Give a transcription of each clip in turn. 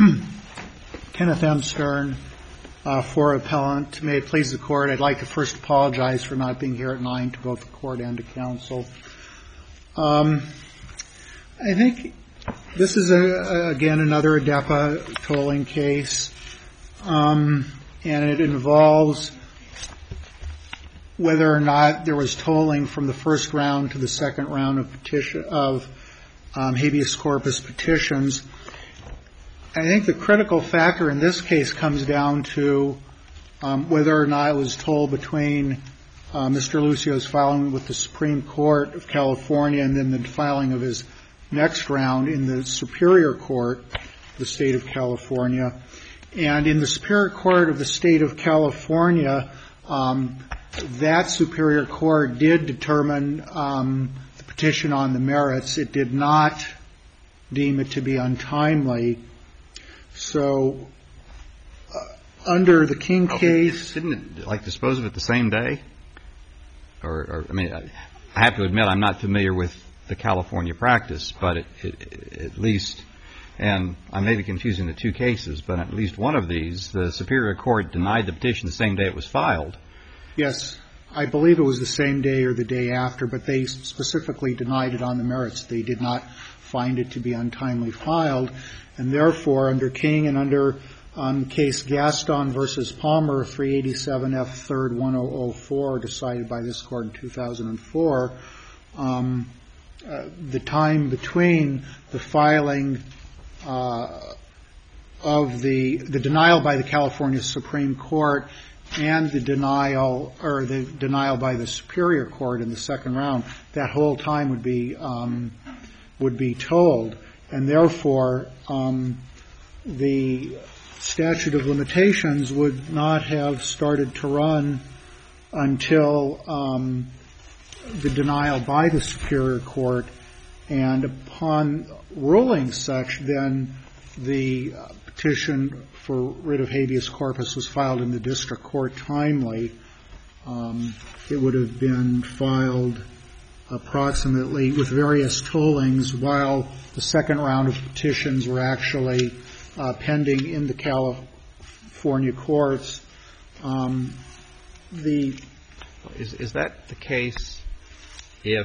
Kenneth M. Stern for appellant. May it please the Court, I'd like to first apologize for not being here at 9 to both the Court and to counsel. I think this is, again, another ADEPA tolling case, and it involves whether or not there was tolling from the first round to the second round of habeas corpus petitions. I think the critical factor in this case comes down to whether or not it was tolled between Mr. Lucio's filing with the Supreme Court of California and then the filing of his next round in the Superior Court, the State of California. And in the Superior Court of the State of California, that Superior Court did determine the petition on the merits. It did not deem it to be untimely. So under the King case... Didn't it, like, dispose of it the same day? Or I mean, I have to admit I'm not familiar with the California practice, but at least, and I may be confusing the two cases, but at least one of these, the Superior Court denied the petition the same day it was filed. Yes. I believe it was the same day or the day after, but they specifically denied it on the merits. They did not find it to be untimely filed. And therefore, under King and under case Gaston versus Palmer, 387 F. 3rd 1004, decided by this Court in 2004, the time between the filing of the denial by the California Supreme Court and the denial by the Superior Court in the second round, that whole time would be tolled. And therefore, the statute of limitations would not have started to run until the denial by the Superior Court. And upon ruling such, then the petition for writ of habeas corpus was filed in the district court timely. It would have been filed approximately with various tollings while the second round of petitions were actually pending in the California courts. Is that the case if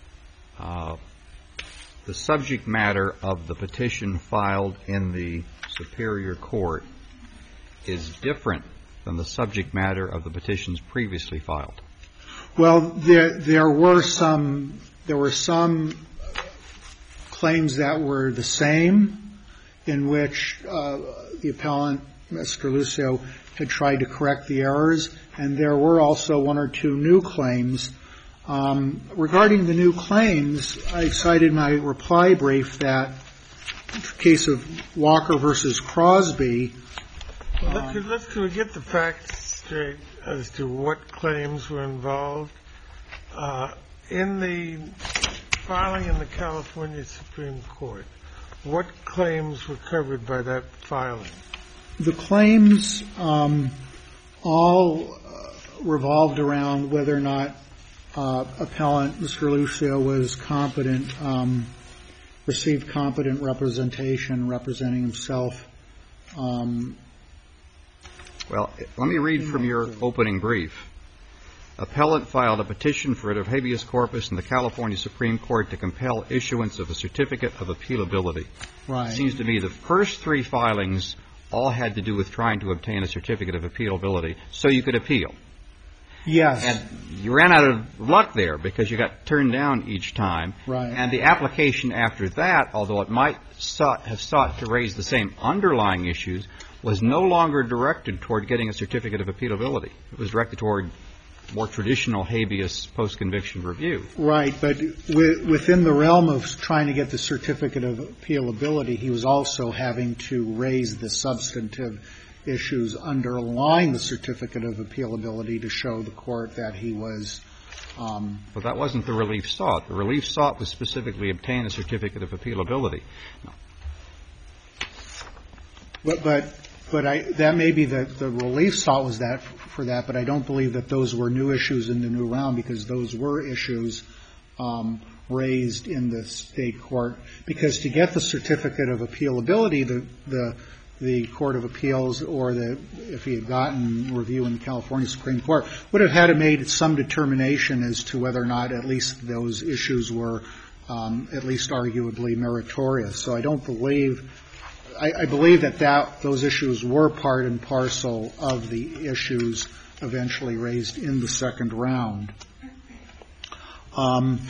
the subject matter of the petition filed in the Superior Court is different than the subject matter of the petitions previously filed? Well, there were some claims that were the same, in which the appellant, Mr. Lucio, had tried to correct the errors, and there were also one or two new claims. Regarding the new claims, I cited in my reply brief that in the case of Walker versus Crosby. Can we get the facts straight as to what claims were involved? In the filing in the California Supreme Court, what claims were covered by that filing? The claims all revolved around whether or not appellant Mr. Lucio was competent, received competent representation representing himself. Well, let me read from your opening brief. Appellant filed a petition for writ of habeas corpus in the California Supreme Court to compel issuance of a certificate of appealability. Right. It seems to me the first three filings all had to do with trying to obtain a certificate of appealability so you could appeal. Yes. And you ran out of luck there because you got turned down each time. Right. And the application after that, although it might have sought to raise the same underlying issues, was no longer directed toward getting a certificate of appealability. It was directed toward more traditional habeas post-conviction review. Right. But within the realm of trying to get the certificate of appealability, he was also having to raise the substantive issues underlying the certificate of appealability to show the court that he was. But that wasn't the relief sought. The relief sought was specifically obtain a certificate of appealability. No. But that may be that the relief sought was that for that, but I don't believe that those were new issues in the new round because those were issues raised in the state court. Because to get the certificate of appealability, the the Court of Appeals or if he had gotten review in the California Supreme Court, would have had to made some determination as to whether or not at least those issues were at least arguably meritorious. So I don't believe – I believe that those issues were part and parcel of the issues eventually raised in the second round. And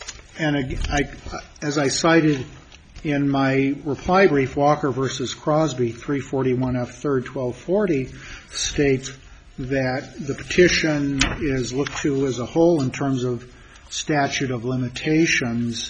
as I cited in my reply brief, Walker v. Crosby, 341 F. 3rd, 1240, states that the petition is looked to as a whole in terms of statute of limitations.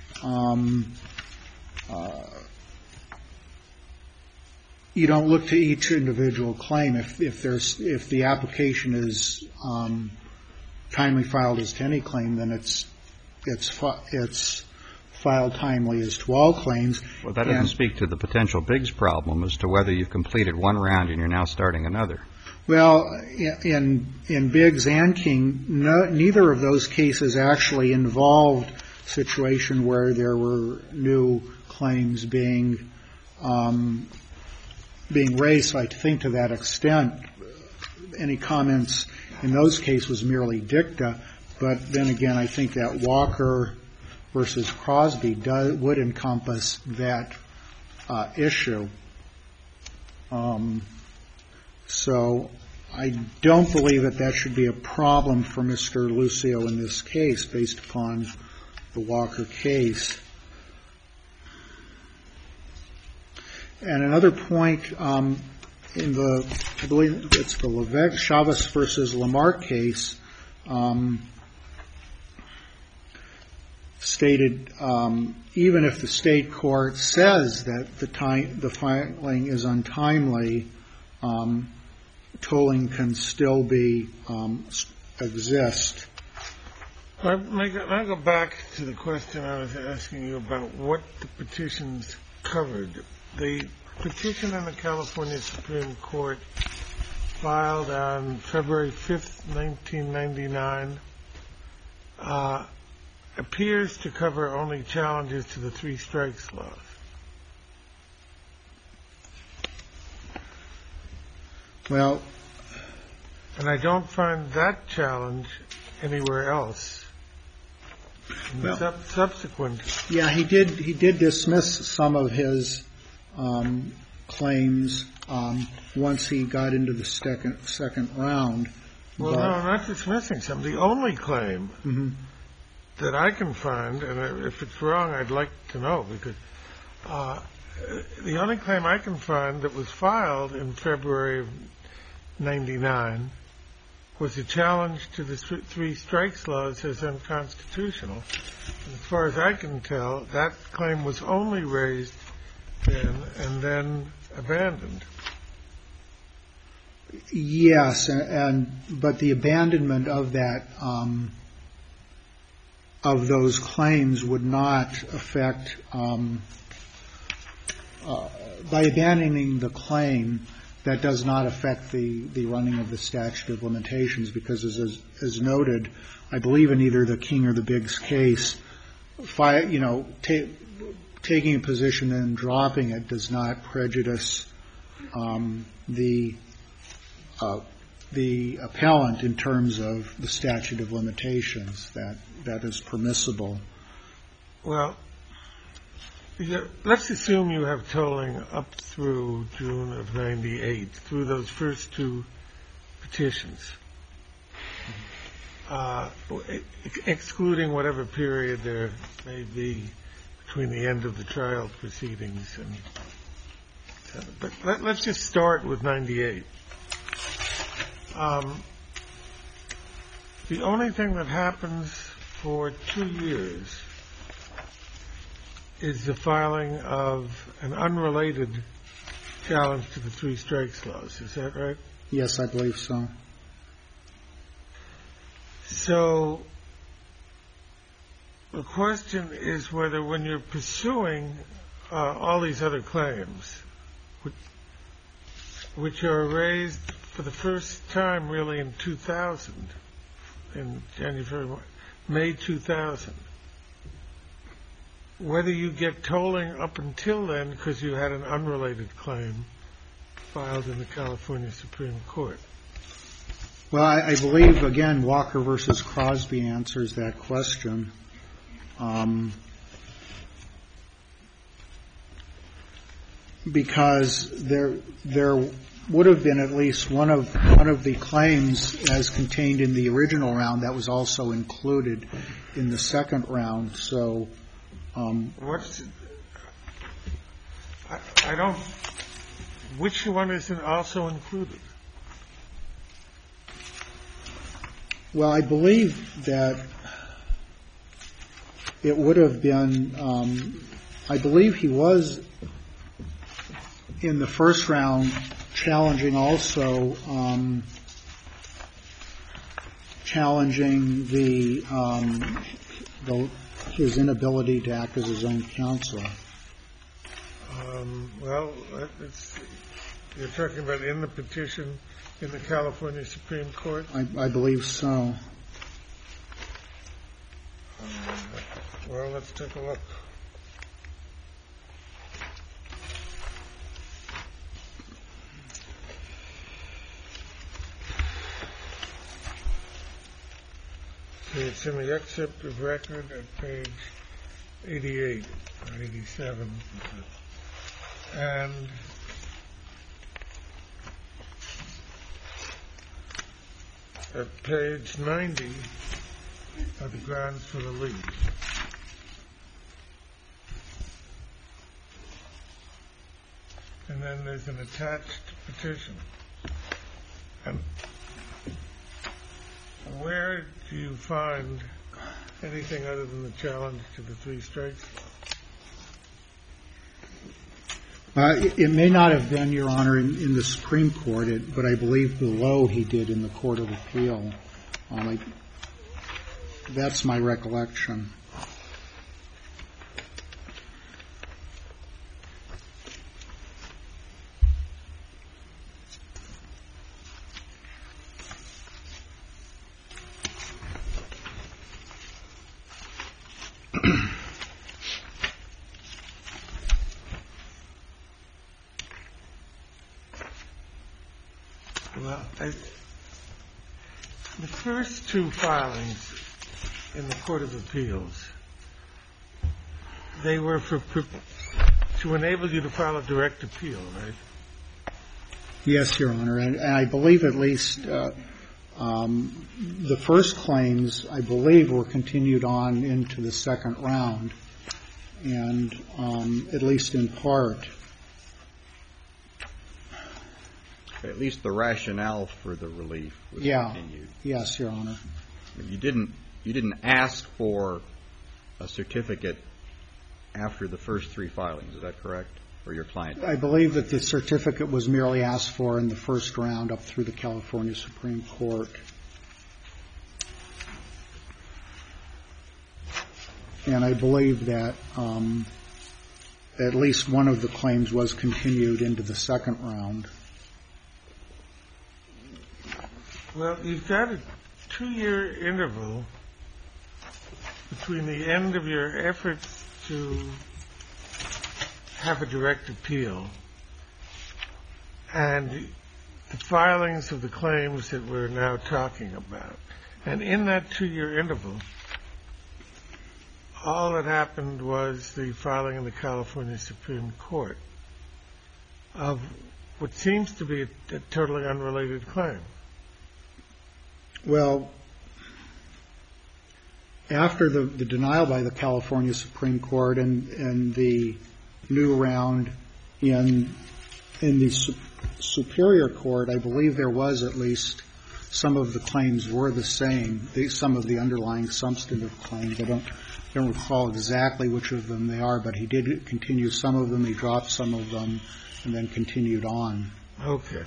You don't look to each individual claim. If the application is timely filed as to any claim, then it's filed timely as to all claims. Well, that doesn't speak to the potential Biggs problem as to whether you've completed one round and you're now starting another. Well, in Biggs and King, neither of those cases actually involved a situation where there were new claims being raised. So I think to that extent, any comments in those cases was merely dicta. But then again, I think that Walker versus Crosby would encompass that issue. So I don't believe that should be a problem for Mr. Lucio in this case, based upon the Walker case. And another point I believe it's the Levesque Chavez versus Lamarck case, stated even if the state court says that the filing is untimely, tolling can still exist. I go back to the question I was asking you about what the petitions covered. The petition in the California Supreme Court filed on February 5th, 1999, appears to cover only challenges to the three strikes laws. Well, and I don't find that challenge anywhere else. Well, subsequent. Yeah, he did dismiss some of his claims once he got into the second round. Well, no, I'm not dismissing some. The only claim that I can find, and if it's wrong, I'd like to know, because the only claim I can find that was filed in February of 99 was a challenge to the three strikes laws as unconstitutional. And as far as I can tell, that claim was only raised then and then abandoned. Yes, but the abandonment of of those claims would not affect by abandoning the claim. That does not affect the running of the statute of limitations, because as noted, I believe in either the King or the Biggs case, taking a position and dropping it does not prejudice the appellant in terms of the statute of limitations. That is permissible. Well, let's assume you have tolling up through June of 98, through those first two petitions, excluding whatever period there may be between the end of the trial proceedings. But let's just start with 98. The only thing that happens for 2 years is the filing of an unrelated challenge to the three strikes laws. Is that right? Yes, I believe so. So the question is whether, when you're pursuing all these other claims, which are raised for the first time really in 2000, in May 2000, whether you get tolling up until then because you had an unrelated claim, filed in the California Supreme Court? Well, I believe, again, Walker versus Crosby answers that question. Because there would have been at least one of the claims as contained in the original round that was also included in the second round. So, which one isn't also included? Well, I believe that it would have been, I believe he was in the first round challenging also, challenging his inability to act as his own counsel. Well, you're talking about in the petition in the California Supreme Court? I believe so. Well, let's take a look. It's in the excerpt of record at page 88 or 87. And at page 90 are the grounds for the leave. And then there's an attached petition. And where do you find anything other than the challenge to the three strikes? It may not have been, Your Honor, in the Supreme Court, but I believe below he did in the Court of Appeal. That's my recollection. Well, the first two filings in the Court of Appeals, they were to enable you to file a direct appeal, right? Yes, Your Honor. And I believe at least the first claims, I believe, were continued on into the second round, and at least in part. At least the rationale for the relief was continued. Yes, Your Honor. You didn't ask for a certificate after the first three filings. Is that correct? Or your client? I believe that the certificate was merely asked for in the first round up through the California Supreme Court. And I believe that at least one of the claims was continued into the second round. Well, you've got a 2-year interval between the end of your efforts to have a direct appeal and the filings of the claims that we're now talking about. And in that 2-year interval, all that happened was the filing in the California Supreme Court of what seems to be a totally unrelated claim. Well, after the denial by the California Supreme Court and the new round in the Superior Court, I believe there was at least some of the claims were the same, some of the underlying substantive claims. I don't recall exactly which of them they are, but he did continue some of them. He dropped some of them and then continued on. Okay.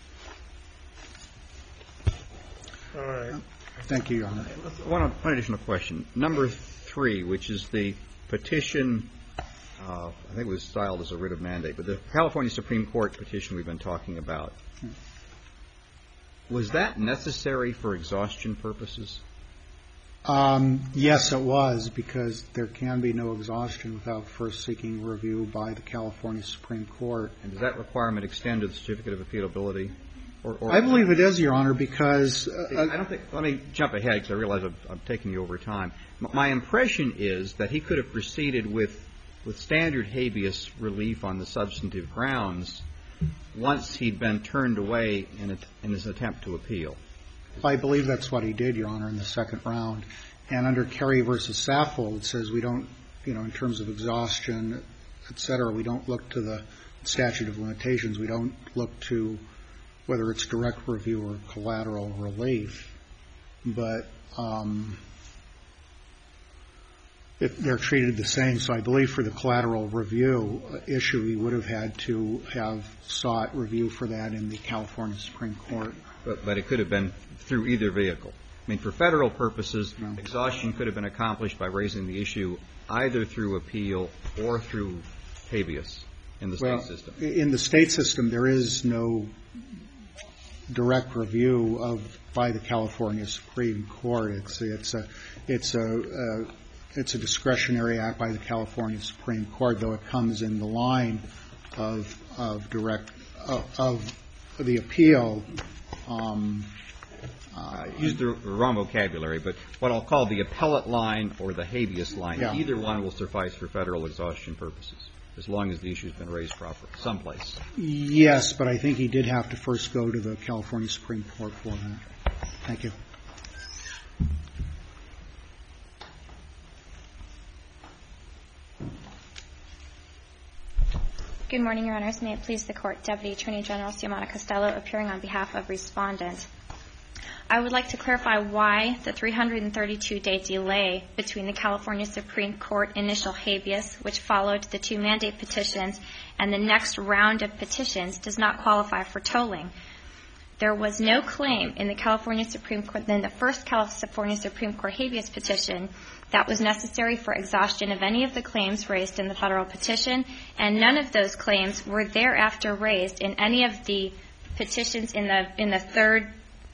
All right. Thank you, Your Honor. One additional question. Number 3, which is the petition, I think it was styled as a writ of mandate, but the California Supreme Court petition we've been talking about, was that necessary for exhaustion purposes? Yes, it was, because there can be no exhaustion without first seeking review by the California Supreme Court. And does that requirement extend to the certificate of appealability? I believe it is, Your Honor, because I don't think. Let me jump ahead because I realize I'm taking you over time. My impression is that he could have proceeded with standard habeas relief on the substantive grounds once he'd been turned away in his attempt to appeal. I believe that's what he did, Your Honor, in the second round. And under Kerry v. Saffold, it says we don't, in terms of exhaustion, et cetera, we don't look to the statute of limitations. We don't look to whether it's direct review or collateral relief. But they're treated the same. So I believe for the collateral review issue, he would have had to have sought review for that in the California Supreme Court. But it could have been through either vehicle. I mean, for federal purposes, exhaustion could have been accomplished by raising the issue either through appeal or through habeas in the state system. In the state system, there is no direct review by the California Supreme Court. It's a discretionary act by the California Supreme Court, though it comes in the line of the appeal. I used the wrong vocabulary, but what I'll call the appellate line or the habeas line, either one will suffice for federal exhaustion purposes, as long as the issue's been raised properly, someplace. Yes, but I think he did have to first go to the California Supreme Court for that. Thank you. Good morning, Your Honors. May it please the Court. Deputy Attorney General Xiomara Costello appearing on behalf of Respondent. I would like to clarify why the 332-day delay between the California Supreme Court initial habeas, which followed the 2 mandate petitions, and the next round of petitions does not qualify for tolling. There was no claim in the California Supreme Court, in the first California Supreme Court habeas petition, that was necessary for exhaustion of any of the claims raised in the federal petition, and none of those claims were thereafter raised in any of the petitions in the third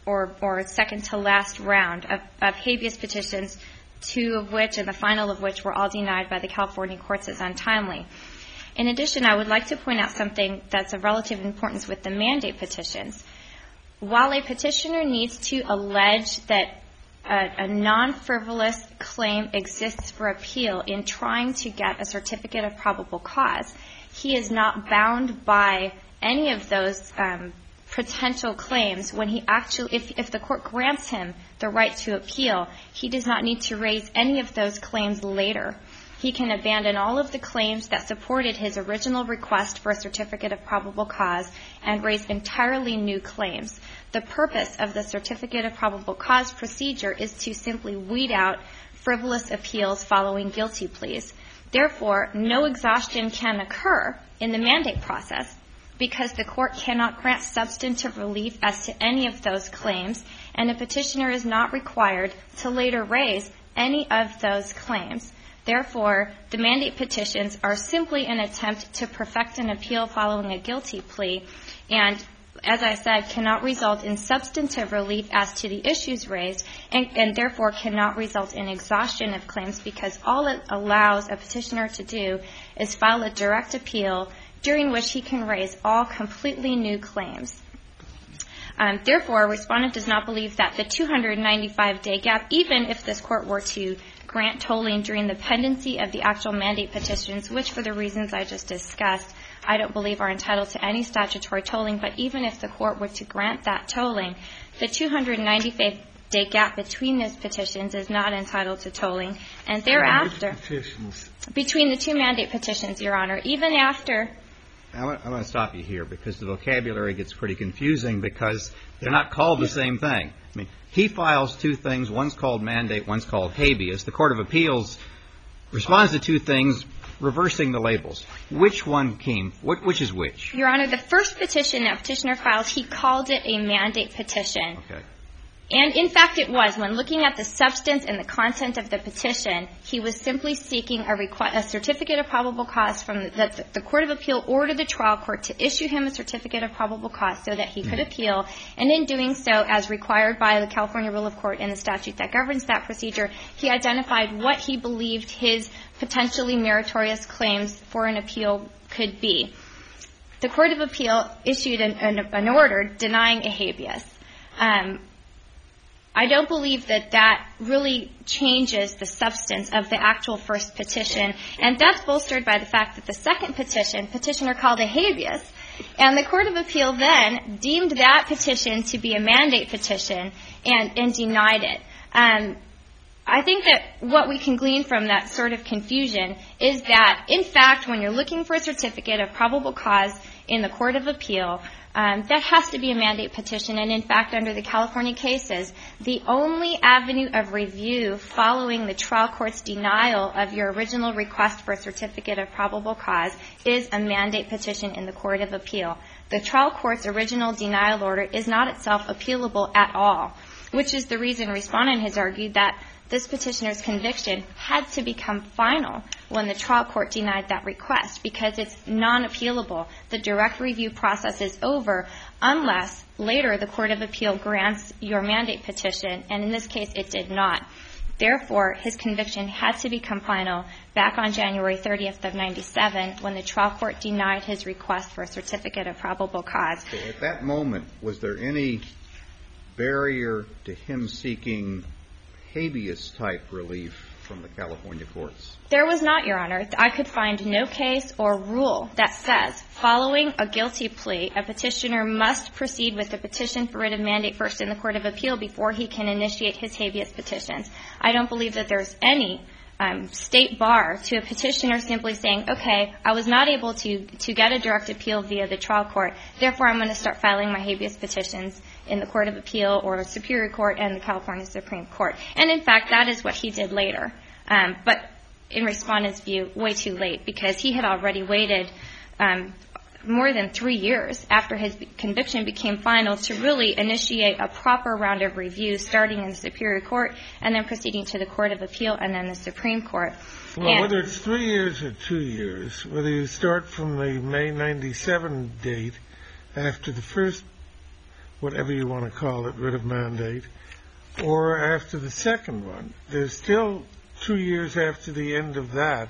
or second to last round of habeas petitions, 2 of which and the final of which were all denied by the California courts as untimely. In addition, I would like to point out something that's of relative importance with the mandate petitions. While a petitioner needs to allege that a non-frivolous claim exists for appeal in trying to get a certificate of probable cause, he is not bound by any of those potential claims when he actually, if the court grants him the right to appeal, he does not need to raise any of those claims later. He can abandon all of the claims that supported his original request for a certificate of probable cause and raise entirely new claims. The purpose of the certificate of probable cause procedure is to simply weed out frivolous appeals following guilty pleas. Therefore, no exhaustion can occur in the mandate process because the court cannot grant substantive relief as to any of those claims, and a petitioner is not required to later raise any of those claims. Therefore, the mandate petitions are simply an attempt to perfect an appeal following a guilty plea, and, as I said, cannot result in substantive relief as to the issues raised, and therefore cannot result in exhaustion of claims because all it allows a petitioner to do is file a direct appeal during which he can raise all completely new claims. Therefore, a respondent does not believe that the 295-day gap, even if this court were to grant tolling during the pendency of the actual mandate petitions, which for the reasons I just discussed, I don't believe are entitled to any statutory tolling, but even if the court were to grant that tolling, the 295-day gap between those petitions is not entitled to tolling. And thereafter, between the 2 mandate petitions, Your Honor, even after. I want to stop you here because the vocabulary gets pretty confusing because they're not called the same thing. I mean, he files 2 things. One's called mandate, one's called habeas. The Court of Appeals responds to 2 things, reversing the labels. Which one came? Which is which? Your Honor, the first petition that petitioner files, he called it a mandate petition. Okay. And, in fact, it was. When looking at the substance and the content of the petition, he was simply seeking a certificate of probable cause from the Court of Appeal ordered the trial court to issue him a certificate of probable cause so that he could appeal. And in doing so, as required by the California Rule of Court and the statute that governs that procedure, he identified what he believed his potentially meritorious claims for an appeal could be. The Court of Appeal issued an order denying a habeas. I don't believe that really changes the substance of the actual first petition, and that's bolstered by the fact that the second petition, petitioner called a habeas, and the Court of Appeal then deemed that petition to be a mandate petition and denied it. I think that what we can glean from that sort of confusion is that, in fact, when you're looking for a certificate of probable cause in the Court of Appeal, that has to be a mandate petition. And, in fact, under the California cases, the only avenue of review following the trial court's denial of your original request for a certificate of probable cause is a mandate petition in the Court of Appeal. The trial court's original denial order is not itself appealable at all, which is the reason Respondent has argued that this petitioner's conviction had to become final when the trial court denied that request, because it's non-appealable. The direct review process is over unless later the Court of Appeal grants your mandate petition, and in this case it did not. Therefore, his conviction had to become final back on January 30th of 97 when the trial court denied his request for a certificate of probable cause. So at that moment, was there any barrier to him seeking habeas-type relief from the California courts? There was not, Your Honor. I could find no case or rule that says following a guilty plea, a petitioner must proceed with the petition for writ of mandate first in the Court of Appeal before he can initiate his habeas petitions. I don't believe that there's any state bar to a petitioner simply saying, okay, I was not able to get a direct appeal via the trial court, therefore I'm going to start filing my habeas petitions in the Court of Appeal or Superior Court and the California Supreme Court. And, in fact, that is what he did later. But in Respondent's view, way too late, because he had already waited more than 3 years after his conviction became final to really initiate a proper round of review, starting in the Superior Court and then proceeding to the Court of Appeal and then the Supreme Court. Well, whether it's 3 years or 2 years, whether you start from the May 97 date after the first, whatever you want to call it, writ of mandate, or after the second one, there's still 2 years after the end of that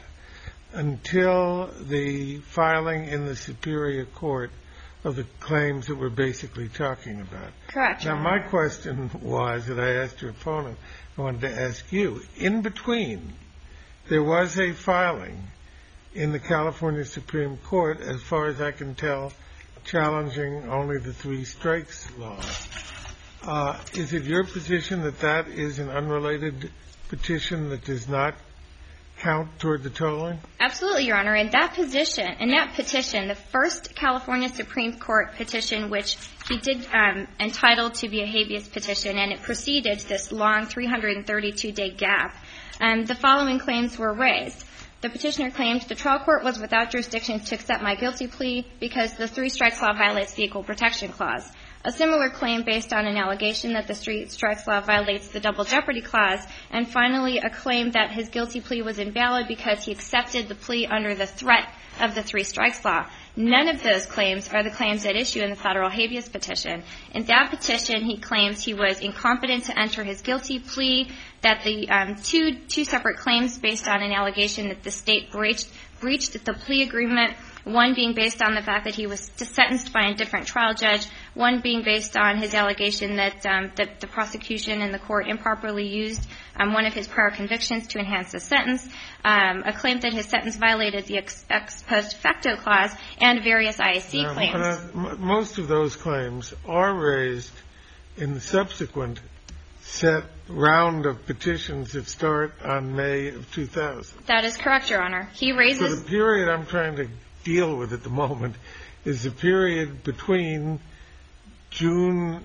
until the filing in the Superior Court of the claims that we're basically talking about. Correct. Now, my question was, that I asked your opponent, I wanted to ask you, in between, there was a filing in the California Supreme Court, as far as I can tell, challenging only the three strikes law. Is it your position that that is an unrelated petition that does not count toward the tolling? Absolutely, Your Honor. In that petition, the first California Supreme Court petition, which he did entitle to be a habeas petition, and it preceded this long 332-day gap, the following claims were raised. The petitioner claimed the trial court was without jurisdiction to accept my guilty plea because the three strikes law violates the Equal Protection Clause. A similar claim based on an allegation that the three strikes law violates the Double Jeopardy Clause. And finally, a claim that his guilty plea was invalid because he accepted the plea under the threat of the three strikes law. None of those claims are the claims at issue in the federal habeas petition. In that petition, he claims he was incompetent to enter his guilty plea, that the two separate claims based on an allegation that the state breached the plea agreement, one being based on the fact that he was sentenced by a different trial judge, one being based on his allegation that the prosecution and the court improperly used one of his prior convictions to enhance the sentence, a claim that his sentence violated the ex post facto clause, and various IAC claims. Most of those claims are raised in the subsequent set round of petitions that start on May of 2000. That is correct, Your Honor. He raises... So the period I'm trying to deal with at the moment is the period between June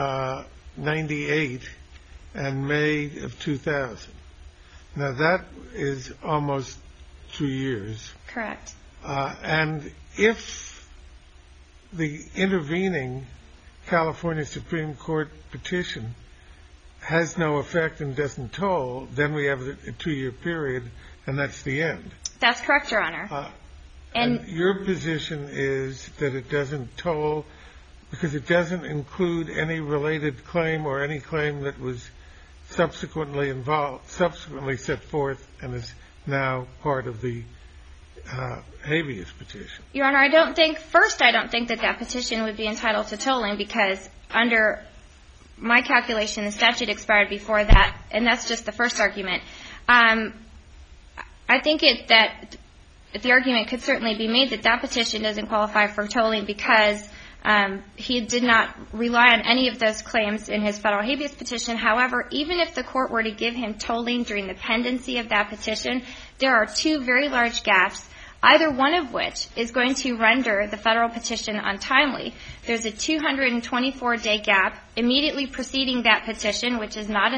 98 and May of 2000. Now, that is almost 2 years. Correct. And if the intervening California Supreme Court petition has no effect and doesn't toll, then we have a 2-year period, and that's the end. That's correct, Your Honor. And your position is that it doesn't toll because it doesn't include any related claim or any claim that was subsequently set forth and is now part of the habeas petition. Your Honor, I don't think that petition would be entitled to tolling because under my calculation, the statute expired before that, and that's just the first argument. I think that the argument could certainly be made that that petition doesn't qualify for tolling because he did not rely on any of those claims in his federal habeas petition. However, even if the court were to give him tolling during the pendency of that petition, there are 2 very large gaps, either one of which is going to render the federal petition untimely. There's a 224-day gap immediately preceding that petition, which is not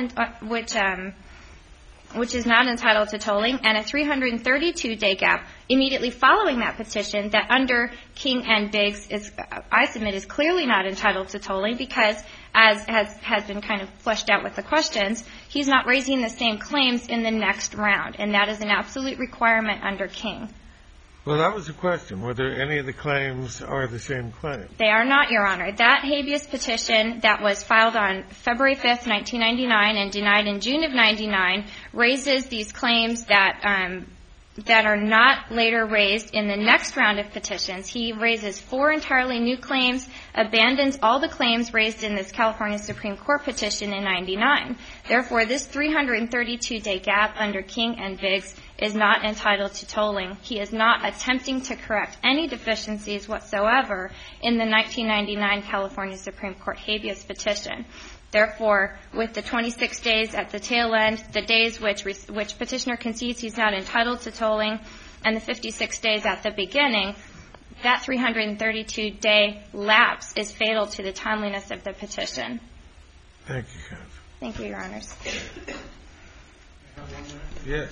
entitled to tolling, and a 332-day gap immediately following that petition that under King and Biggs I submit is clearly not entitled to tolling because, as has been kind of fleshed out with the questions, he's not raising the same claims in the next round, and that is an absolute requirement under King. Well, that was the question, whether any of the claims are the same claim. They are not, Your Honor. That habeas petition that was filed on February 5th, 1999 and denied in June of 99 raises these claims that are not later raised in the next round of petitions. He raises 4 entirely new claims, abandons all the claims raised in this California Supreme Court petition in 99. Therefore, this 332-day gap under King and Biggs is not entitled to tolling. He is not attempting to correct any deficiencies whatsoever in the 1999 California Supreme Court habeas petition. Therefore, with the 26 days at the tail end, the days which petitioner concedes he's not entitled to tolling, and the 56 days at the beginning, that 332-day lapse is fatal to the timeliness of the petition. Thank you, counsel. Thank you, Your Honors. Yes.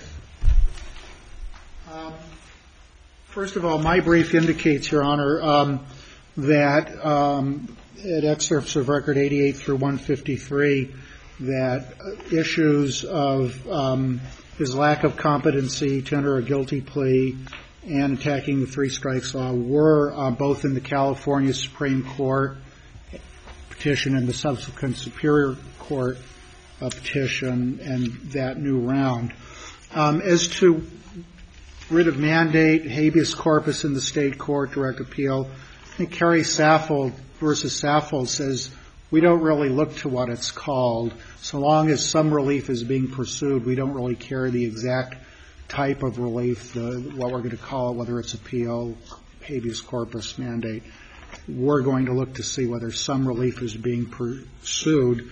First of all, my brief indicates, Your Honor, that at excerpts of Record 88 through 153, that issues of his lack of competency to enter a guilty plea and attacking the 3 strikes law were both in the California Supreme Court petition and the subsequent Superior Court petition and that new round. As to writ of mandate, habeas corpus in the state court, direct appeal, I think Kerry Saffold versus Saffold says we don't really look to what it's called. So long as some relief is being pursued, we don't really care the exact type of relief, what we're going to call it, whether it's appeal, habeas corpus, mandate. We're going to look to see whether some relief is being pursued.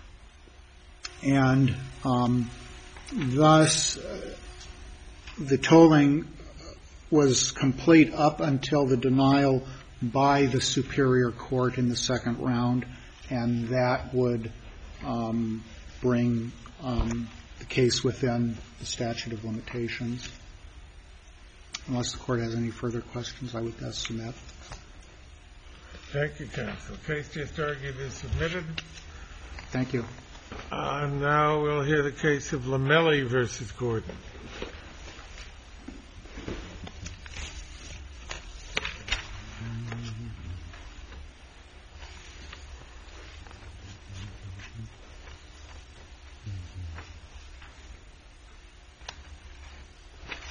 And thus, the tolling was complete up until the denial by the Superior Court in the second round, and that would bring the case within the statute of limitations. Unless the Court has any further questions, I would thus submit. Thank you, counsel. The case just argued is submitted. Thank you. Now we'll hear the case of Lamelli versus Gordon.